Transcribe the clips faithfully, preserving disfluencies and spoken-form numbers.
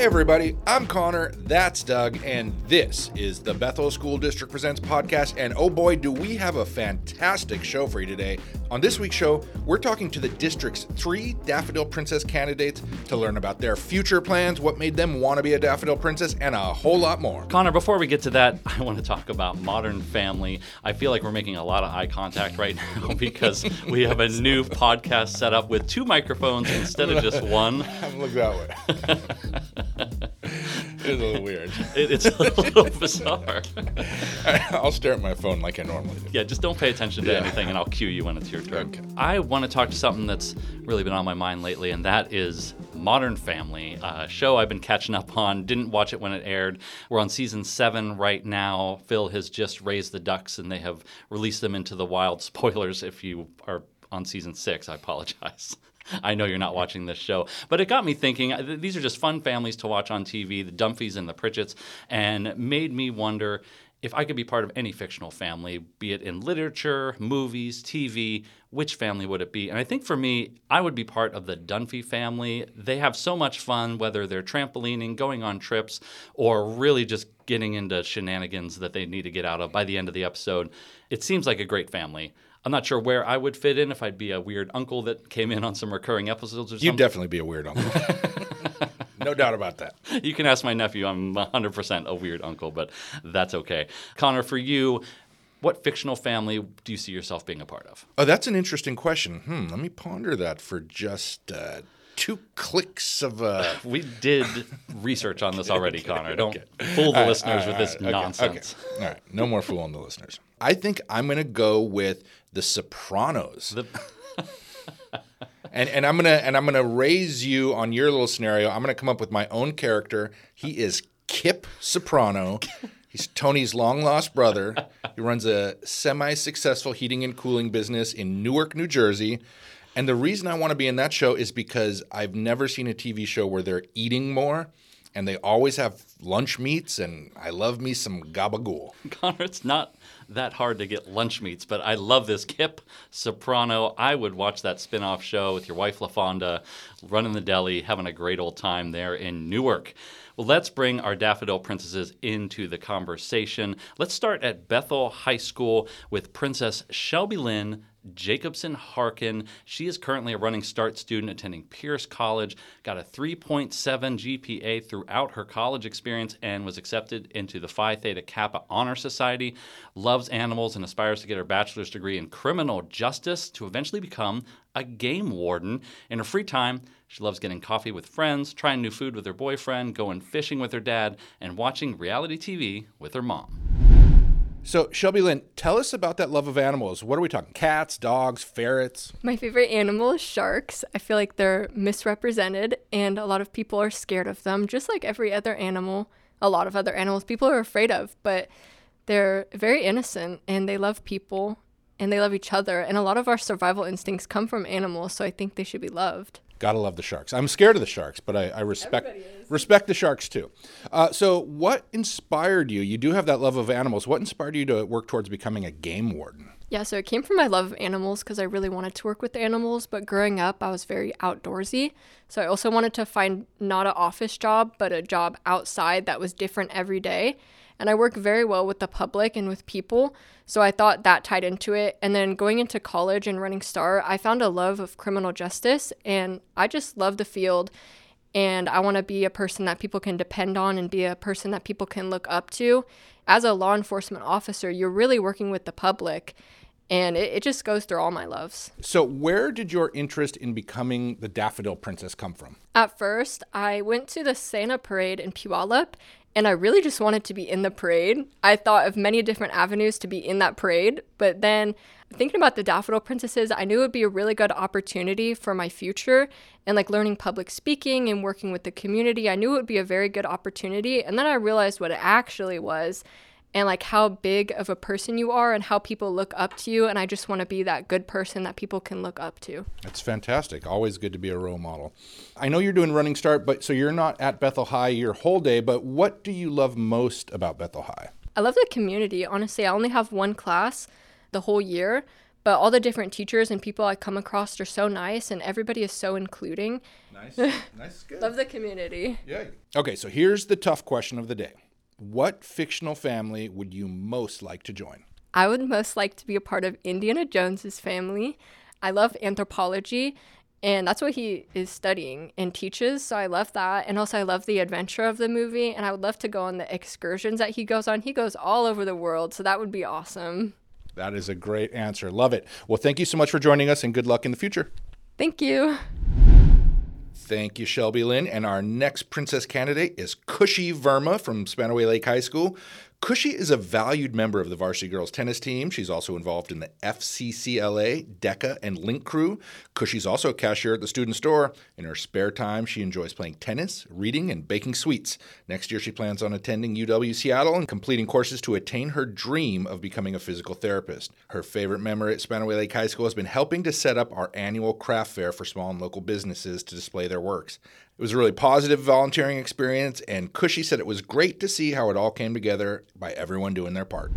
everybody, I'm Connor, that's Doug, and this is the Bethel School District Presents podcast, and oh boy, do we have a fantastic show for you today. On this week's show, we're talking to the district's three Daffodil Princess candidates to learn about their future plans, what made them want to be a Daffodil Princess, and a whole lot more. Connor, before we get to that, I want to talk about Modern Family. I feel like we're making a lot of eye contact right now because we have a new podcast set up with two microphones instead of just one. Look that way. It's a little weird. It, it's a little bizarre. I'll stare at my phone like I normally do. Yeah, just don't pay attention to Yeah. anything, and I'll cue you when it's your turn. Okay. I want to talk to something that's really been on my mind lately, and that is Modern Family, a show I've been catching up on. Didn't watch it when it aired. We're on season seven right now. Phil has just raised the ducks, and they have released them into the wild. Spoilers if you are on season six, I apologize. I know you're not watching this show, but it got me thinking. These are just fun families to watch on T V, the Dunphys and the Pritchetts, and made me wonder if I could be part of any fictional family, be it in literature, movies, T V, which family would it be? And I think for me, I would be part of the Dunphy family. They have so much fun, whether they're trampolining, going on trips, or really just getting into shenanigans that they need to get out of by the end of the episode. It seems like a great family. I'm not sure where I would fit in, if I'd be a weird uncle that came in on some recurring episodes or something. You'd definitely be a weird uncle. No doubt about that. You can ask my nephew. I'm one hundred percent a weird uncle, but that's okay. Connor, for you, what fictional family do you see yourself being a part of? Oh, that's an interesting question. Hmm, let me ponder that for just uh, two clicks of uh We did research on this already, okay, Connor. Don't okay. fool the All right, listeners all right, with this all right, okay, nonsense. Okay. All right, no more fooling the listeners. I think I'm going to go with The Sopranos. The- And and I'm gonna and I'm gonna raise you on your little scenario. I'm gonna come up with my own character. He is Kip Soprano. He's Tony's long lost brother. He runs a semi-successful heating and cooling business in Newark, New Jersey. And the reason I want to be in that show is because I've never seen a T V show where they're eating more, and they always have lunch meats. And I love me some gabagool. Connor, it's not that hard to get lunch meats, but I love this Kip Soprano. I would watch that spin-off show with your wife LaFonda, running the deli, having a great old time there in Newark. Well, let's bring our Daffodil Princesses into the conversation. Let's start at Bethel High School with Princess Shelby Lynn Jacobson Harkin. She is currently a Running Start student attending Pierce College, got a three point seven G P A throughout her college experience, and was accepted into the Phi Theta Kappa Honor Society, loves animals, and aspires to get her bachelor's degree in criminal justice to eventually become a game warden. In her free time, she loves getting coffee with friends, trying new food with her boyfriend, going fishing with her dad, and watching reality T V with her mom. So, Shelby Lynn, tell us about that love of animals. What are we talking? Cats, dogs, ferrets? My favorite animal is sharks. I feel like they're misrepresented, and a lot of people are scared of them, just like every other animal, a lot of other animals people are afraid of, but they're very innocent, and they love people, and they love each other, and a lot of our survival instincts come from animals, so I think they should be loved. Gotta love the sharks. I'm scared of the sharks, but I, I respect respect the sharks too. Uh, so what inspired you? You do have that love of animals. What inspired you to work towards becoming a game warden? Yeah, so it came from my love of animals because I really wanted to work with animals, but growing up, I was very outdoorsy. So I also wanted to find not an office job, but a job outside that was different every day. And I work very well with the public and with people, so I thought that tied into it. And then going into college and Running Star, I found a love of criminal justice, and I just love the field. And I want to be a person that people can depend on and be a person that people can look up to. As a law enforcement officer, you're really working with the public, and it, it just goes through all my loves. So where did your interest in becoming the Daffodil Princess come from? At first, I went to the Santa Parade in Puyallup, and I really just wanted to be in the parade. I thought of many different avenues to be in that parade, but then thinking about the Daffodil Princesses, I knew it would be a really good opportunity for my future, and like learning public speaking and working with the community, I knew it would be a very good opportunity. And then I realized what it actually was, and like how big of a person you are and how people look up to you. And I just want to be that good person that people can look up to. That's fantastic. Always good to be a role model. I know you're doing Running Start, but so you're not at Bethel High your whole day, but what do you love most about Bethel High? I love the community. Honestly, I only have one class the whole year, But all the different teachers and people I come across are so nice, and everybody is so including. Nice. Nice. Good. Love the community. Yeah. Okay, so here's the tough question of the day. What fictional family would you most like to join? I would most like to be a part of Indiana Jones's family. I love anthropology, and that's what he is studying and teaches, so I love that. And also I love the adventure of the movie, and I would love to go on the excursions that he goes on. He goes all over the world, so that would be awesome. That is a great answer. Love it. Well, thank you so much for joining us, and good luck in the future. Thank you. Thank you, Shelby Lynn. And our next princess candidate is Kushi Verma from Spanaway Lake High School. Kushi is a valued member of the varsity girls tennis team. She's also involved in the F C C L A, DECA, and Link Crew. Kushi's also a cashier at the student store. In her spare time, she enjoys playing tennis, reading, and baking sweets. Next year, she plans on attending U W Seattle and completing courses to attain her dream of becoming a physical therapist. Her favorite memory at Spanaway Lake High School has been helping to set up our annual craft fair for small and local businesses to display their works. It was a really positive volunteering experience, and Kushi said it was great to see how it all came together by everyone doing their part.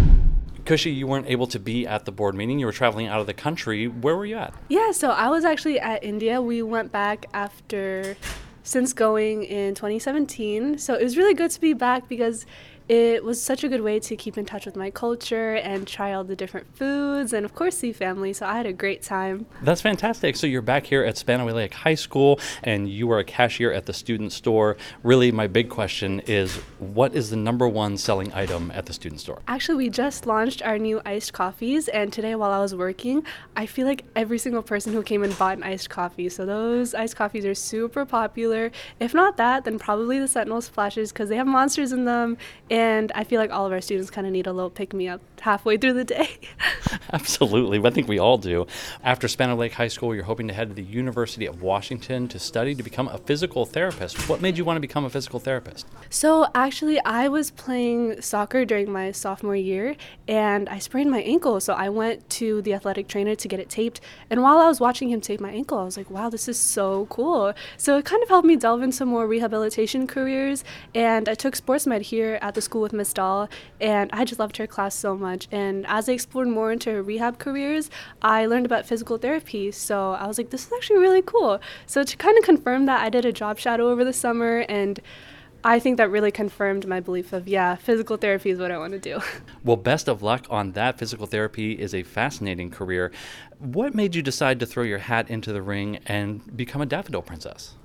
Kushi, you weren't able to be at the board meeting. You were traveling out of the country. Where were you at? Yeah, so I was actually at India. We went back after, since going in twenty seventeen. So it was really good to be back because it was such a good way to keep in touch with my culture and try all the different foods and, of course, see family. So I had a great time. That's fantastic. So you're back here at Spanaway Lake High School, and you were a cashier at the student store. Really, my big question is, what is the number one selling item at the student store? Actually, we just launched our new iced coffees, and today while I was working, I feel like every single person who came in bought an iced coffee. So those iced coffees are super popular. If not that, then probably the Sentinel Splashes because they have monsters in them. And I feel like all of our students kind of need a little pick-me-up halfway through the day. Absolutely. I think we all do. After Spanaway Lake High School, you're hoping to head to the University of Washington to study to become a physical therapist. What made you want to become a physical therapist? So actually, I was playing soccer during my sophomore year, and I sprained my ankle. So I went to the athletic trainer to get it taped. And while I was watching him tape my ankle, I was like, wow, this is so cool. So it kind of helped me delve into more rehabilitation careers. And I took sports med here at the school with Miss Dahl, and I just loved her class so much. And as I explored more into rehab careers, I learned about physical therapy. So I was like, this is actually really cool. So to kind of confirm that, I did a job shadow over the summer, and I think that really confirmed my belief of, yeah, physical therapy is what I want to do. Well, best of luck on that. Physical therapy is a fascinating career. What made you decide to throw your hat into the ring and become a daffodil princess?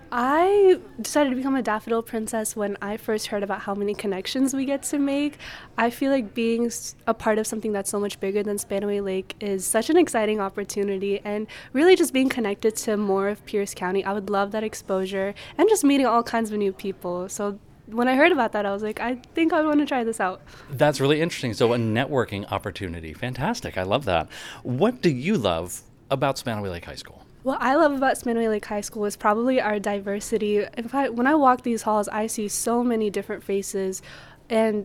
I decided to become a daffodil princess when I first heard about how many connections we get to make. I feel like being a part of something that's so much bigger than Spanaway Lake is such an exciting opportunity, and really just being connected to more of Pierce County. I would love that exposure and just meeting all kinds of new people. So when I heard about that, I was like, I think I want to try this out. That's really interesting. So a networking opportunity. Fantastic. I love that. What do you love about Spanaway Lake High School? What I love about Spanaway Lake High School is probably our diversity. In fact, when I walk these halls, I see so many different faces, and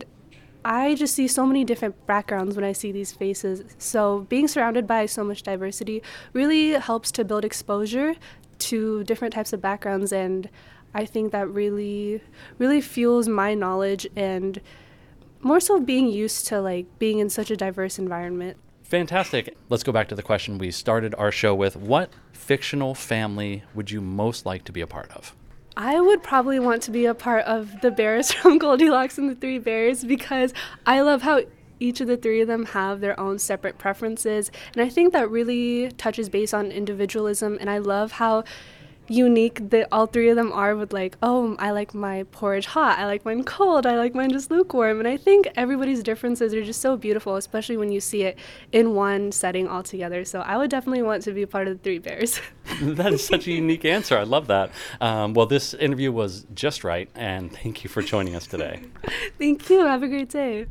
I just see so many different backgrounds when I see these faces. So being surrounded by so much diversity really helps to build exposure to different types of backgrounds, and I think that really, really fuels my knowledge and more so being used to like being in such a diverse environment. Fantastic. Let's go back to the question we started our show with. What fictional family would you most like to be a part of? I would probably want to be a part of the bears from Goldilocks and the Three Bears because I love how each of the three of them have their own separate preferences. And I think that really touches base on individualism. And I love how unique that all three of them are with like, oh, I like my porridge hot, I like mine cold, I like mine just lukewarm. And I think everybody's differences are just so beautiful, especially when you see it in one setting all together. So I would definitely want to be a part of the Three Bears. That is such a unique answer. I love that. Um, well, this interview was just right, and thank you for joining us today. Thank you. Have a great day.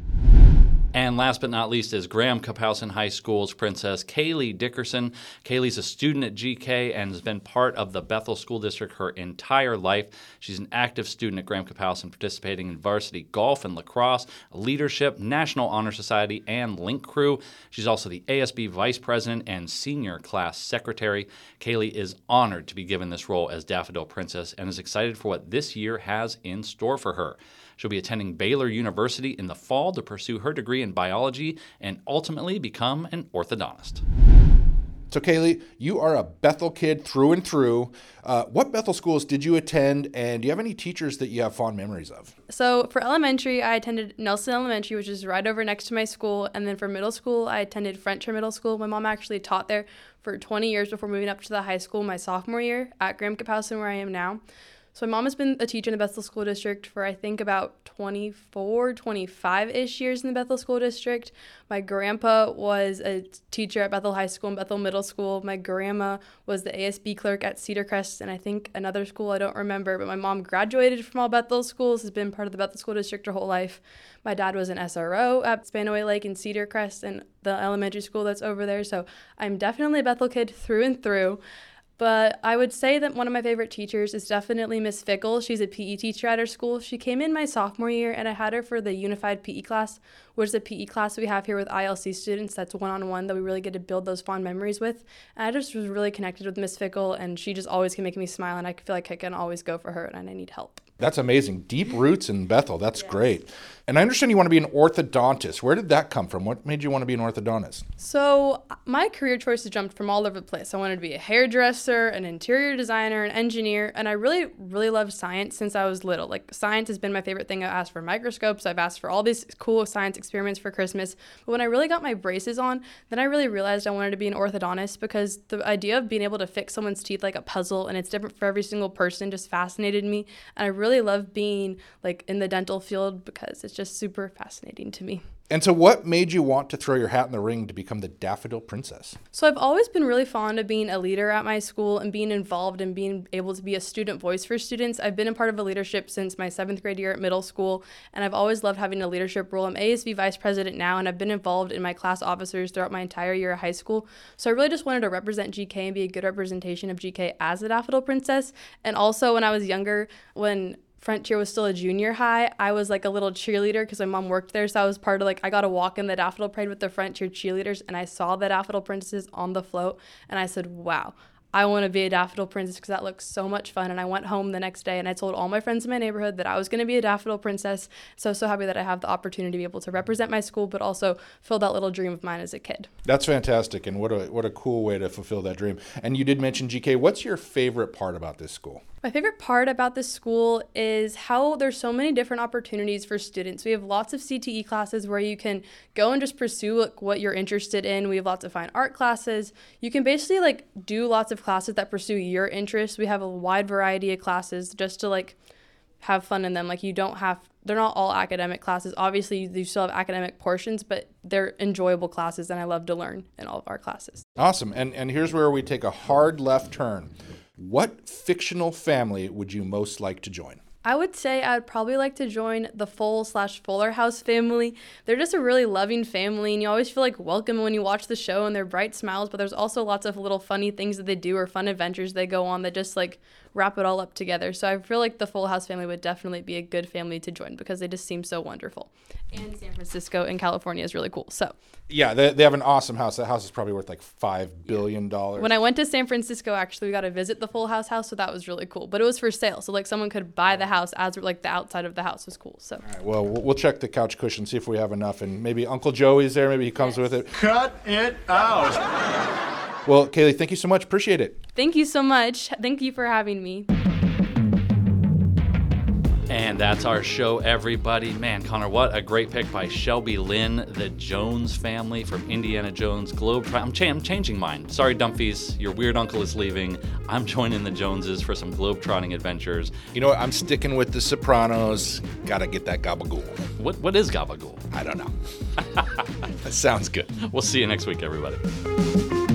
And last but not least is Graham Kapowsin High School's Princess Kaylee Dickerson. Kaylee's a student at G K and has been part of the Bethel School District her entire life. She's an active student at Graham Kapowsin, participating in varsity golf and lacrosse, leadership, National Honor Society, and Link Crew. She's also the A S B Vice President and Senior Class Secretary. Kaylee is honored to be given this role as Daffodil Princess and is excited for what this year has in store for her. She'll be attending Baylor University in the fall to pursue her degree in biology and ultimately become an orthodontist. So, Kaylee, you are a Bethel kid through and through. Uh, what Bethel schools did you attend, and do you have any teachers that you have fond memories of? So for elementary, I attended Nelson Elementary, which is right over next to my school. And then for middle school, I attended Frencher Middle School. My mom actually taught there for twenty years before moving up to the high school my sophomore year at Graham Kapowson, where I am now. So my mom has been a teacher in the Bethel School District for, I think, about twenty-four, twenty-five-ish years in the Bethel School District. My grandpa was a teacher at Bethel High School and Bethel Middle School. My grandma was the A S B clerk at Cedar Crest and I think another school I don't remember. But my mom graduated from all Bethel schools, has been part of the Bethel School District her whole life. My dad was an S R O at Spanaway Lake and Cedar Crest and the elementary school that's over there. So I'm definitely a Bethel kid through and through. But I would say that one of my favorite teachers is definitely Miss Fickle. She's a P E teacher at our school. She came in my sophomore year, and I had her for the Unified P E class, which is a P E class we have here with I L C students. That's one-on-one that we really get to build those fond memories with. And I just was really connected with Miss Fickle, and she just always can make me smile, and I feel like I can always go for her, and I need help. That's amazing. Deep roots in Bethel. That's yes. great. And I understand you want to be an orthodontist. Where did that come from? What made you want to be an orthodontist? So my career choices jumped from all over the place. I wanted to be a hairdresser, an interior designer, an engineer, and I really, really loved science since I was little. Like, science has been my favorite thing. I've asked for microscopes. I've asked for all these cool science experiments for Christmas. But when I really got my braces on, then I really realized I wanted to be an orthodontist because the idea of being able to fix someone's teeth like a puzzle, and it's different for every single person, just fascinated me. And I really love being like in the dental field because it's just super fascinating to me. And so what made you want to throw your hat in the ring to become the Daffodil Princess? So I've always been really fond of being a leader at my school and being involved and being able to be a student voice for students. I've been a part of a leadership since my seventh grade year at middle school, and I've always loved having a leadership role. I'm A S V vice president now, and I've been involved in my class officers throughout my entire year of high school. So I really just wanted to represent G K and be a good representation of G K as the Daffodil Princess. And also when I was younger, when Frontier was still a junior high, I was like a little cheerleader because my mom worked there. So I was part of like, I got to walk in the Daffodil Parade with the Frontier cheerleaders, and I saw the Daffodil Princesses on the float, and I said, wow, I want to be a Daffodil Princess because that looks so much fun. And I went home the next day and I told all my friends in my neighborhood that I was going to be a Daffodil Princess. So, so happy that I have the opportunity to be able to represent my school, but also fulfill that little dream of mine as a kid. That's fantastic. And what a, what a cool way to fulfill that dream. And you did mention G K. What's your favorite part about this school? My favorite part about this school is how there's so many different opportunities for students. We have lots of C T E classes where you can go and just pursue like, what you're interested in. We have lots of fine art classes. You can basically like do lots of classes that pursue your interests. We have a wide variety of classes just to like have fun in them. Like you don't have, they're not all academic classes. Obviously you still have academic portions, but they're enjoyable classes and I love to learn in all of our classes. Awesome. And and here's where we take a hard left turn. What fictional family would you most like to join? I would say I'd probably like to join the Full slash Fuller House family. They're just a really loving family, and you always feel like welcome when you watch the show, and they're bright smiles, but there's also lots of little funny things that they do or fun adventures they go on that just like wrap it all up together. So I feel like the Full House family would definitely be a good family to join because they just seem so wonderful. And San Francisco and California is really cool. So yeah, they, they have an awesome house. That house is probably worth like five billion dollars. When I went to San Francisco, actually, we got to visit the Full House house, so that was really cool. But it was for sale, so like someone could buy the house as like the outside of the house was cool. So. All right, well, we'll check the couch cushion, see if we have enough, and maybe Uncle Joey's there. Maybe he comes yes. with it. Cut it out. Well, Kaylee, thank you so much. Appreciate it. Thank you so much. Thank you for having me. And that's our show, everybody. Man, Connor, what a great pick by Shelby Lynn, the Jones family from Indiana Jones Globe. I'm, cha- I'm changing mine. Sorry, Dumfies, your weird uncle is leaving. I'm joining the Joneses for some globe-trotting adventures. You know what? I'm sticking with the Sopranos. Gotta get that gabagool. What What is gabagool? I don't know. That sounds good. We'll see you next week, everybody.